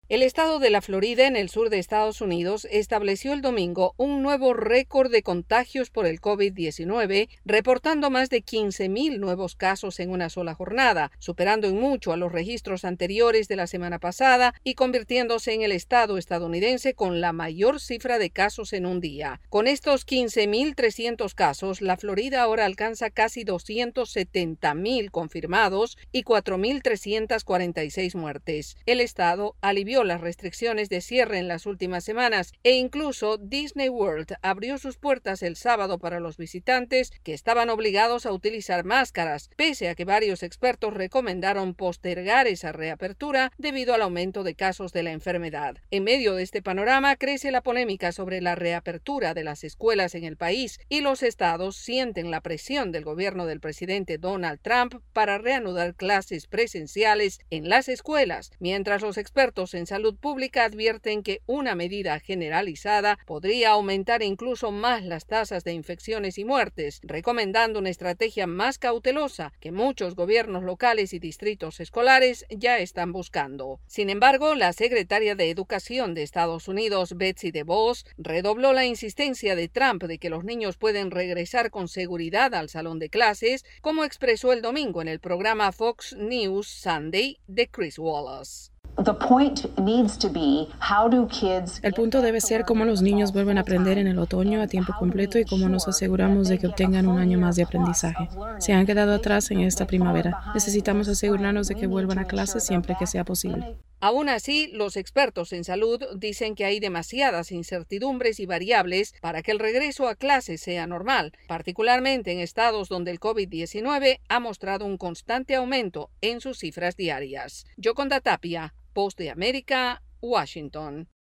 El estado de la Florida, en el sur de Estados Unidos, estableció el domingo un nuevo récord de contagios por el COVID-19, reportando más de 15,000 nuevos casos en una sola jornada, superando en mucho a los registros anteriores de la semana pasada y convirtiéndose en el estado estadounidense con la mayor cifra de casos en un día. Con estos 15,300 casos, la Florida ahora alcanza casi 270,000 confirmados y 4,346 muertes. El estado alivió las restricciones de cierre en las últimas semanas e incluso Disney World abrió sus puertas el sábado para los visitantes que estaban obligados a utilizar máscaras, pese a que varios expertos recomendaron postergar esa reapertura debido al aumento de casos de la enfermedad. En medio de este panorama crece la polémica sobre la reapertura de las escuelas en el país y los estados sienten la presión del gobierno del presidente Donald Trump para reanudar clases presenciales en las escuelas, mientras los expertos en salud pública advierten que una medida generalizada podría aumentar incluso más las tasas de infecciones y muertes, recomendando una estrategia más cautelosa que muchos gobiernos locales y distritos escolares ya están buscando. Sin embargo, la secretaria de Educación de Estados Unidos, Betsy DeVos, redobló la insistencia de Trump de que los niños pueden regresar con seguridad al salón de clases, como expresó el domingo en el programa Fox News Sunday de Chris Wallace. El punto debe ser cómo los niños vuelven a aprender en el otoño a tiempo completo y cómo nos aseguramos de que obtengan un año más de aprendizaje. Se han quedado atrás en esta primavera. Necesitamos asegurarnos de que vuelvan a clase siempre que sea posible. Aún así, los expertos en salud dicen que hay demasiadas incertidumbres y variables para que el regreso a clases sea normal, particularmente en estados donde el COVID-19 ha mostrado un constante aumento en sus cifras diarias. Yoconda Tapia, Voz de América, Washington.